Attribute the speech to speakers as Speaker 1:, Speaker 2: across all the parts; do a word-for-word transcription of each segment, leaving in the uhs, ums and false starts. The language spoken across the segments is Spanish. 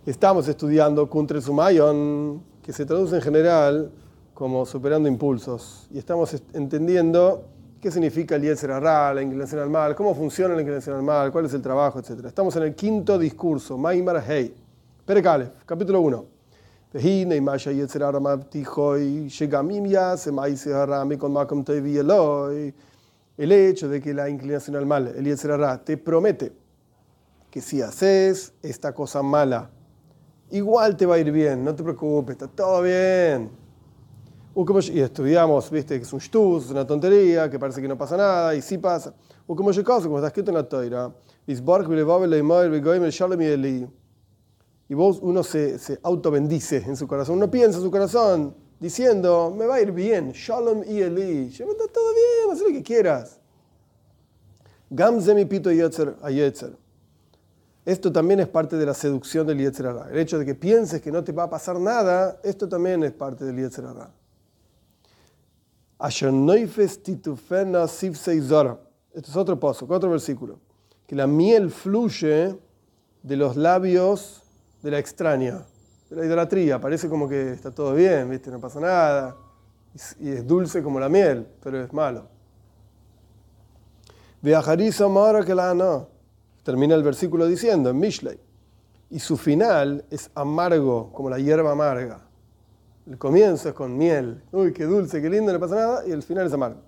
Speaker 1: Estamos estudiando Kuntre Sumayon, que se traduce en general como superando impulsos. Y estamos entendiendo qué significa el Yetzer Hará, la inclinación al mal, cómo funciona la inclinación al mal, cuál es el trabajo, etcétera. Estamos en el quinto discurso, Maimar Hei, Perek Aleph, capítulo uno. El hecho de que la inclinación al mal, el Yetzer Hará, te promete que si haces esta cosa mala, igual te va a ir bien, no te preocupes, está todo bien. Y estudiamos, viste, que es un shtuz, una tontería, que parece que no pasa nada, y sí pasa. O como yo caso, como está escrito en la Torah, y vos, uno se, se autobendice en su corazón, uno piensa en su corazón, diciendo, me va a ir bien, Shalom y Eli, está todo bien, haz lo que quieras. Gamze mi pito yetzer ayetzer. Esto también es parte de la seducción del Yetzer Hará. El hecho de que pienses que no te va a pasar nada, esto también es parte del Yetzer Hará. Esto es otro paso, otro versículo. Que la miel fluye de los labios de la extraña, de la idolatría. Parece como que está todo bien, ¿viste? No pasa nada. Y es dulce como la miel, pero es malo. Termina el versículo diciendo, en Mishlei, y su final es amargo, como la hierba amarga. El comienzo es con miel. Uy, qué dulce, qué lindo, no pasa nada, y el final es amargo.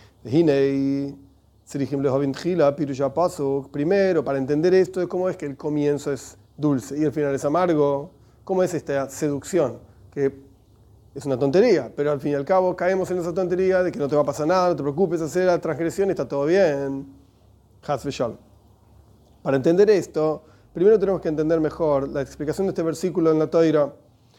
Speaker 1: Primero, para entender esto, es cómo es que el comienzo es dulce y el final es amargo. ¿Cómo es esta seducción? Que es una tontería, pero al fin y al cabo caemos en esa tontería de que no te va a pasar nada, no te preocupes, hacer la transgresión y está todo bien. Chas v'shalom. Para entender esto, primero tenemos que entender mejor la explicación de este versículo en la Torah.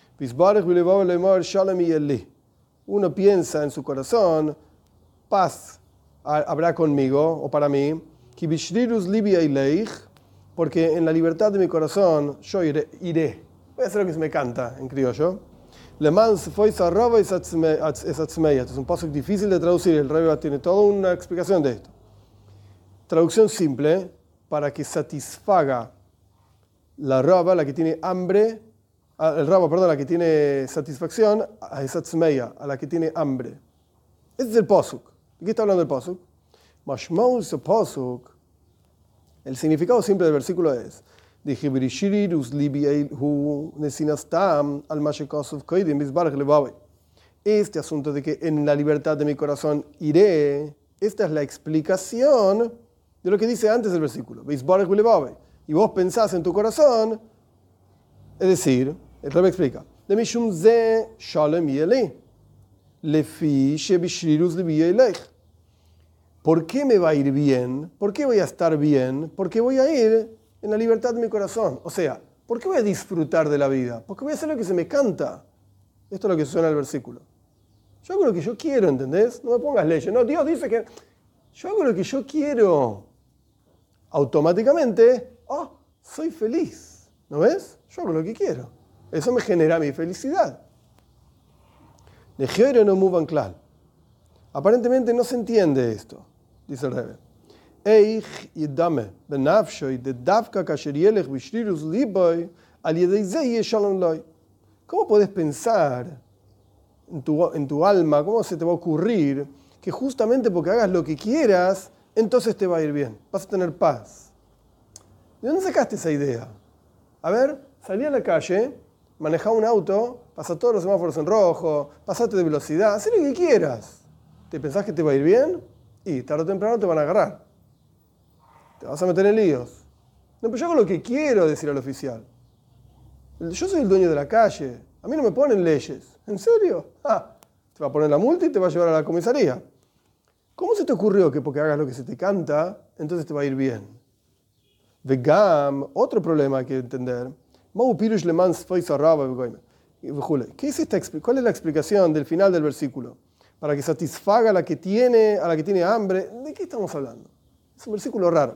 Speaker 1: Uno piensa en su corazón, paz habrá conmigo o para mí, porque en la libertad de mi corazón yo iré, iré. Voy a hacer lo que se me canta en criollo. Esto es un paso difícil de traducir, el Rebbe tiene toda una explicación de esto. Traducción simple, para que satisfaga la raba, la que tiene hambre, el raba, perdón, la que tiene satisfacción, a esa tzmeya, a la que tiene hambre. Este es el posuk. ¿De qué está hablando el posuk? Mashmaul se posuk. El significado simple del versículo es: este asunto de que en la libertad de mi corazón iré, esta es la explicación de lo que dice antes del versículo. Y vos pensás en tu corazón, es decir, el Rebbe explica, ¿por qué me va a ir bien? ¿Por qué voy a estar bien? Porque voy a ir en la libertad de mi corazón. O sea, ¿por qué voy a disfrutar de la vida? Porque voy a hacer lo que se me canta. Esto es lo que suena el versículo. Yo hago lo que yo quiero, ¿entendés? No me pongas leyes. No, Dios dice que yo hago lo que yo quiero. Automáticamente, oh, soy feliz. ¿No ves? Yo hago lo que quiero. Eso me genera mi felicidad. Aparentemente no se entiende esto, dice el Rebbe. ¿Cómo puedes pensar en tu, en tu alma, cómo se te va a ocurrir que justamente porque hagas lo que quieras, entonces te va a ir bien, vas a tener paz? ¿De dónde sacaste esa idea? A ver, salí a la calle, manejá un auto, pasa todos los semáforos en rojo, pasate de velocidad, haz lo que quieras. ¿Te pensás que te va a ir bien? Y tarde o temprano te van a agarrar. Te vas a meter en líos. No, pero yo hago lo que quiero, decir al oficial. Yo soy el dueño de la calle. A mí no me ponen leyes. ¿En serio? Ah, te va a poner la multa y te va a llevar a la comisaría. ¿Cómo se te ocurrió que porque hagas lo que se te canta, entonces te va a ir bien? Vegam, otro problema hay que entender. ¿Qué es esta, ¿Cuál es la explicación del final del versículo? Para que satisfaga a la que tiene, a la que tiene hambre. ¿De qué estamos hablando? Es un versículo raro.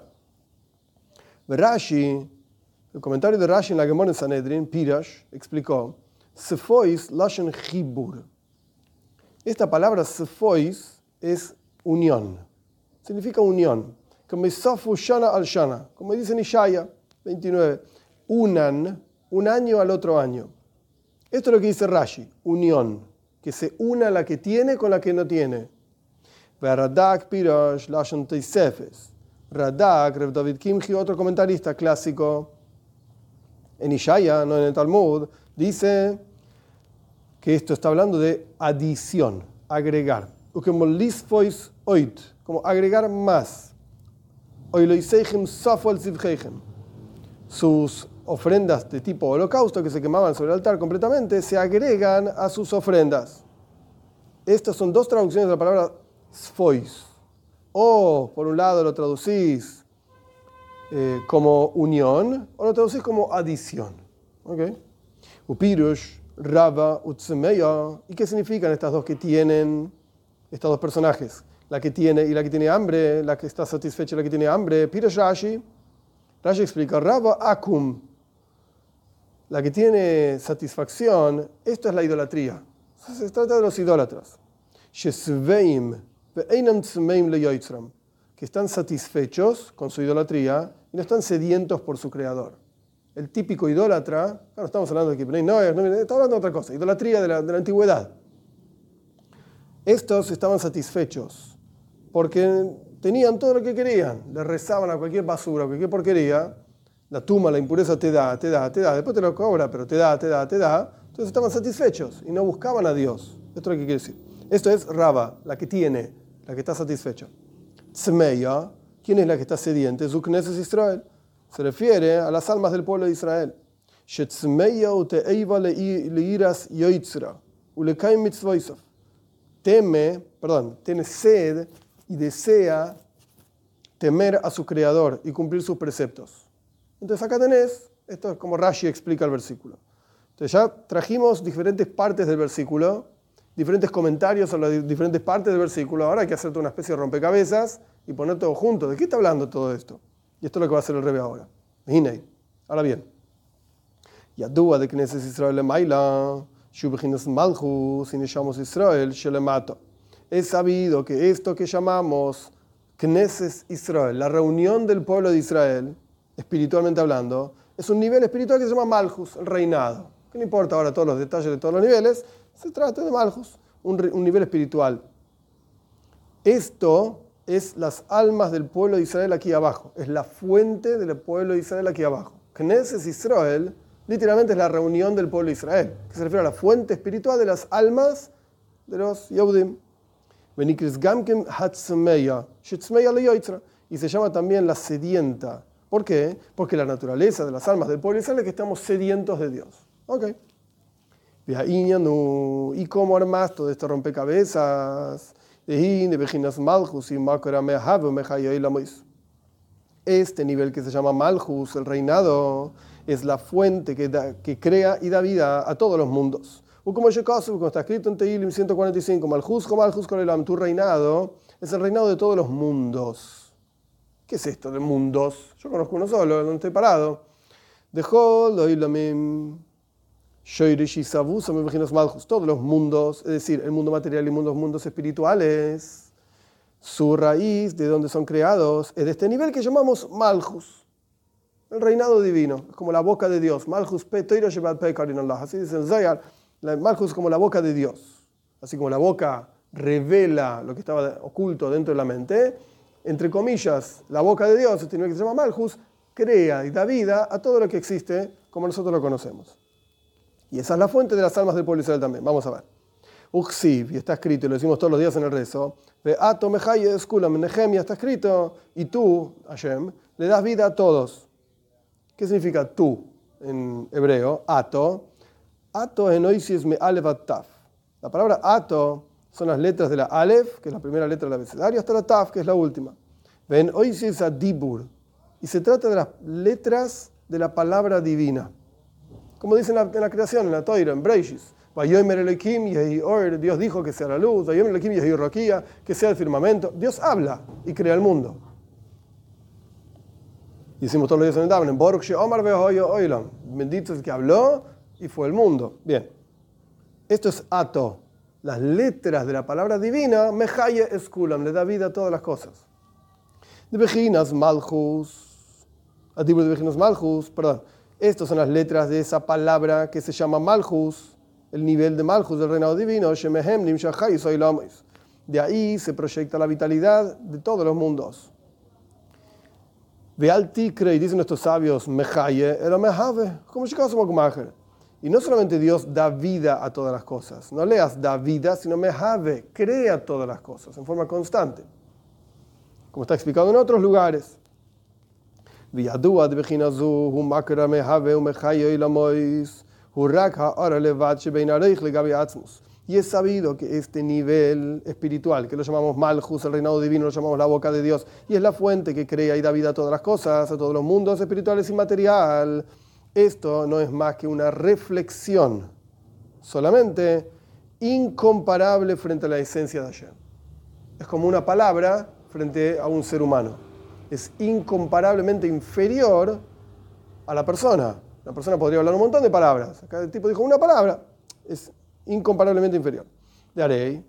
Speaker 1: Rashi, el comentario de Rashi en la Gemara en Sanedrin, Pirash, explicó: Sefois Lashon Chibur. Esta palabra Sefois es unión. Significa unión. Como Safu Shana al Shana. Como dice en Ishaya veintinueve. Unan un año al otro año. Esto es lo que dice Rashi, unión, que se una la que tiene con la que no tiene. Radak Pirosh Lashon Teisefes. Radak, Reb David Kimchi, otro comentarista clásico, en Ishaya, no en el Talmud, dice que esto está hablando de adición, agregar. Como lisfois oit, como agregar más. Sus ofrendas de tipo holocausto que se quemaban sobre el altar completamente se agregan a sus ofrendas. Estas son dos traducciones de la palabra sfois. O, por un lado, lo traducís eh, como unión, o lo traducís como adición. ¿Okay? Upirush, Rava, Utsemeya. ¿Y qué significan estas dos que tienen, estos dos personajes? La que tiene y la que tiene hambre, la que está satisfecha y la que tiene hambre. Pirush Rashi. Rashi explica, Rava Akum. La que tiene satisfacción, esto es la idolatría. Se trata de los idólatras. Shesveim. Que están satisfechos con su idolatría y no están sedientos por su creador. El típico idólatra, no estamos hablando de que no, estamos hablando de otra cosa, idolatría de la, de la antigüedad. Estos estaban satisfechos porque tenían todo lo que querían, le rezaban a cualquier basura, a cualquier porquería, la tumba, la impureza te da, te da, te da, después te lo cobra, pero te da, te da, te da, entonces estaban satisfechos y no buscaban a Dios. Esto es lo que quiere decir. Esto es Rava, la que tiene, la que está satisfecha. Tzmeya, ¿quién es la que está sediente? Zukneses Israel. Se refiere a las almas del pueblo de Israel. Teme, perdón, tiene sed y desea temer a su creador y cumplir sus preceptos. Entonces acá tenés, esto es como Rashi explica el versículo. Entonces ya trajimos diferentes partes del versículo, diferentes comentarios sobre las diferentes partes del versículo. Ahora hay que hacer toda una especie de rompecabezas y poner todo junto. ¿De qué está hablando todo esto? Y esto es lo que va a hacer el Rebbe ahora. Hinei. Ahora bien. Yadua de Knesset Israel Maila, Shubechinas Malchus, Ineshamos Israel, Shelemato. Es sabido que esto que llamamos Knesset Israel, la reunión del pueblo de Israel, espiritualmente hablando, es un nivel espiritual que se llama Malchus, el reinado. Que no importa ahora todos los detalles de todos los niveles, se trata de Malchus, un, un nivel espiritual. Esto es las almas del pueblo de Israel aquí abajo. Es la fuente del pueblo de Israel aquí abajo. Knesset Israel, literalmente es la reunión del pueblo de Israel, que se refiere a la fuente espiritual de las almas de los Yehudim. Y se llama también la sedienta. ¿Por qué? Porque la naturaleza de las almas del pueblo de Israel es que estamos sedientos de Dios. Ok. ¿Y cómo armas todo este rompecabezas? Este nivel que se llama Malchus, el reinado, es la fuente que, da, que crea y da vida a todos los mundos. O como está escrito en Tehilim ciento cuarenta y cinco, Malchus, Malchus, tu reinado es el reinado de todos los mundos. ¿Qué es esto de mundos? Yo conozco uno solo, no estoy parado. Dejó Loilamim. Todos los mundos, es decir, el mundo material y los mundos espirituales, su raíz, de donde son creados, es de este nivel que llamamos Malchus, el reinado divino, es como la boca de Dios. Malchus Petoiro Shevat Pekarin Allah. Así dice el Zayar, Malchus es como la boca de Dios, así como la boca revela lo que estaba oculto dentro de la mente, entre comillas, la boca de Dios, este nivel que se llama Malchus, crea y da vida a todo lo que existe como nosotros lo conocemos. Y esa es la fuente de las almas del pueblo de Israel también. Vamos a ver. Uksiv, y está escrito, y lo decimos todos los días en el rezo. Ve'ato mechaye eskulam, Nehemia está escrito, y tú, Hashem, le das vida a todos. ¿Qué significa tú en hebreo? Ato. Ato en oisis me alef at taf. La palabra ato son las letras de la alef, que es la primera letra del abecedario, hasta la taf, que es la última. Ven oisis a dibur. Y se trata de las letras de la palabra divina. Como dice en la, en la creación, en la Toira, en Breishis. Dios dijo que sea la luz, que sea el firmamento. Dios habla y crea el mundo. Y decimos todos los días en el Daven, bendito es el que habló y fue el mundo. Bien. Esto es ato. Las letras de la palabra divina, mechaye eskulam, le da vida a todas las cosas. De Bejinas Malchus, a tipo de Bejinas Malchus, perdón. Estas son las letras de esa palabra que se llama Malchus, el nivel de Malchus del reinado divino. De ahí se proyecta la vitalidad de todos los mundos. Y dicen nuestros sabios, como y no solamente Dios da vida a todas las cosas, no leas da vida, sino mehave, crea todas las cosas en forma constante, como está explicado en otros lugares. Y es sabido que este nivel espiritual, que lo llamamos Malchus, el reinado divino, lo llamamos la boca de Dios, y es la fuente que crea y da vida a todas las cosas, a todos los mundos espirituales y material. Esto no es más que una reflexión, solamente incomparable frente a la esencia de Hashem. Es como una palabra frente a un ser humano. Es incomparablemente inferior a la persona. La persona podría hablar un montón de palabras. Acá el tipo dijo una palabra. Es incomparablemente inferior. De Arei,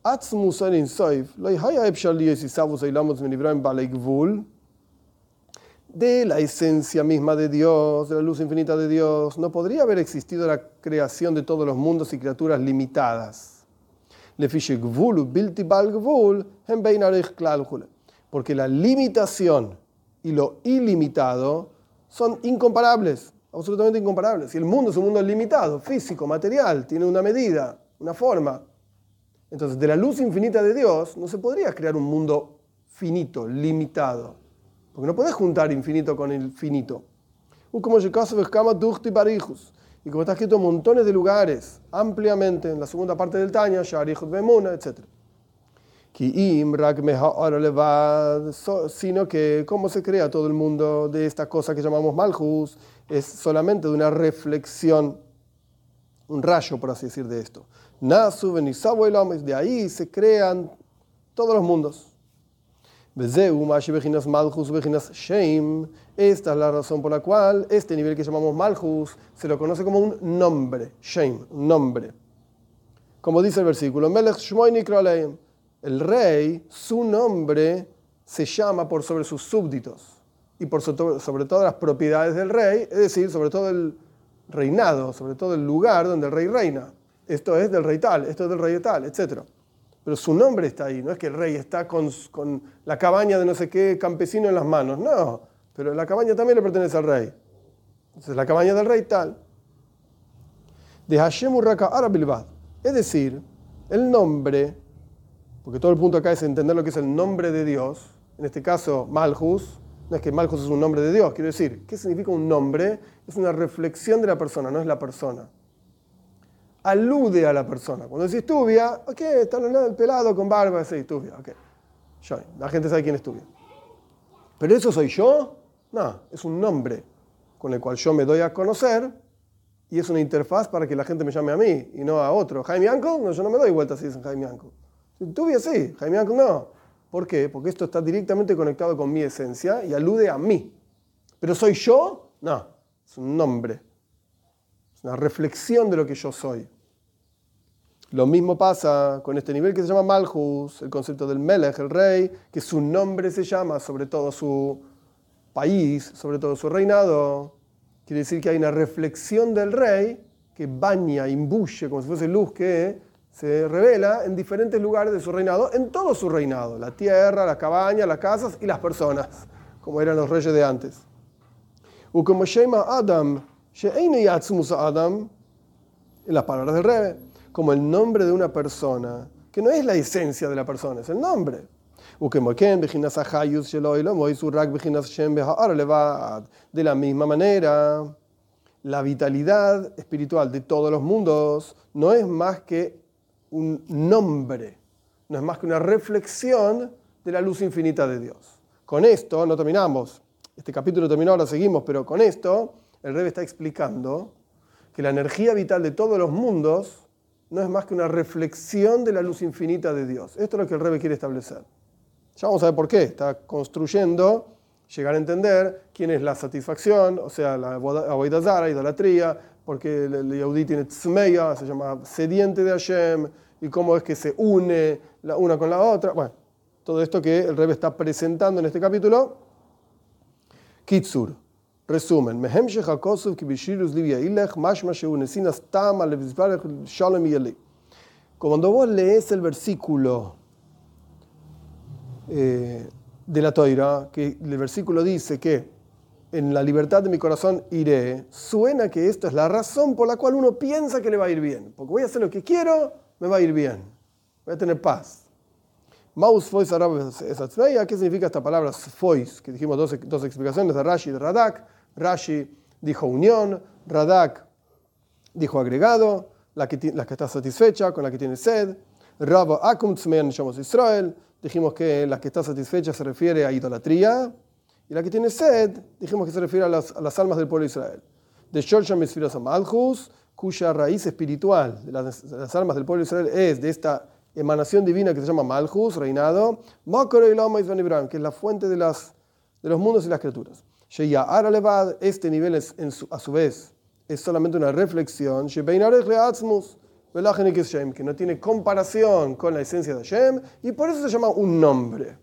Speaker 1: de la esencia misma de Dios, de la luz infinita de Dios, no podría haber existido la creación de todos los mundos y criaturas limitadas. Porque la limitación y lo ilimitado son incomparables, absolutamente incomparables. Y el mundo es un mundo limitado, físico, material, tiene una medida, una forma. Entonces, de la luz infinita de Dios no se podría crear un mundo finito, limitado. Porque no podés juntar infinito con el finito. Y como está escrito en montones de lugares, ampliamente, en la segunda parte del Tanya, etcétera. Sino que cómo se crea todo el mundo de esta cosa que llamamos Malchus es solamente de una reflexión, un rayo, por así decir, de esto. De ahí se crean todos los mundos. Esta es la razón por la cual este nivel que llamamos Malchus se lo conoce como un nombre, Shem, un nombre. Como dice el versículo, Melech Shmoy Nikra Aleim, el rey, su nombre se llama por sobre sus súbditos y por sobre todas las propiedades del rey, es decir, sobre todo el reinado, sobre todo el lugar donde el rey reina. Esto es del rey tal, esto es del rey tal, etcétera. Pero su nombre está ahí, no es que el rey está con, con la cabaña de no sé qué campesino en las manos, no, pero la cabaña también le pertenece al rey. Entonces la cabaña del rey tal. De Hashem Urraka Arabilbad, es decir, el nombre, porque todo el punto acá es entender lo que es el nombre de Dios, en este caso Malchus, no es que Malchus es un nombre de Dios, quiero decir, ¿qué significa un nombre? Es una reflexión de la persona, no es la persona. Alude a la persona. Cuando decís Tubia, ok, está el pelado con barba, sí, Tubia, ok. Yo, la gente sabe quién es Tubia. ¿Pero eso soy yo? No, es un nombre con el cual yo me doy a conocer y es una interfaz para que la gente me llame a mí y no a otro. ¿Jaime Uncle? No, yo no me doy vuelta si dicen Jaime Uncle. Tubia sí, Jaime Uncle no. ¿Por qué? Porque esto está directamente conectado con mi esencia y alude a mí. ¿Pero soy yo? No, es un nombre. Es una reflexión de lo que yo soy. Lo mismo pasa con este nivel que se llama Malchus, el concepto del Melech, el rey, que su nombre se llama sobre todo su país, sobre todo su reinado. Quiere decir que hay una reflexión del rey que baña, imbuye, como si fuese luz que se revela en diferentes lugares de su reinado, en todo su reinado, la tierra, la cabaña, las casas y las personas, como eran los reyes de antes. U como Shema Adam, She'einu Yatzmus Adam, en las palabras del Rebbe, como el nombre de una persona, que no es la esencia de la persona, es el nombre. De la misma manera, la vitalidad espiritual de todos los mundos no es más que un nombre, no es más que una reflexión de la luz infinita de Dios. Con esto no terminamos, este capítulo terminó, ahora seguimos, pero con esto el Rebbe está explicando que la energía vital de todos los mundos no es más que una reflexión de la luz infinita de Dios. Esto es lo que el Rebbe quiere establecer. Ya vamos a ver por qué. Está construyendo, llegar a entender quién es la satisfacción, o sea, la avodah zara, idolatría, porque el Yehudí tiene tzmeya, se llama sediente de Hashem, y cómo es que se une la una con la otra. Bueno, todo esto que el Rebbe está presentando en este capítulo. Kitsur. Resumen. Cuando vos lees el versículo eh, de la Toira, que el versículo dice que en la libertad de mi corazón iré, suena que esto es la razón por la cual uno piensa que le va a ir bien. Porque voy a hacer lo que quiero, me va a ir bien. Voy a tener paz. Maus fois árabe esatzmeya, ¿qué significa esta palabra fois? Que dijimos dos, dos explicaciones de Rashi y de Radak. Rashi dijo unión, Radak dijo agregado, la que, la que está satisfecha con la que tiene sed. Rabo akum tzmeyan neshamos Israel, dijimos que la que está satisfecha se refiere a idolatría, y la que tiene sed, dijimos que se refiere a las, a las almas del pueblo de Israel. De Shorsham Esfiras Malchus, cuya raíz espiritual de las, de las almas del pueblo de Israel es de esta emanación divina que se llama Malchus, reinado, que es la fuente de, las, de los mundos y las criaturas. Este nivel es, en su, a su vez es solamente una reflexión que no tiene comparación con la esencia de Hashem y por eso se llama un nombre.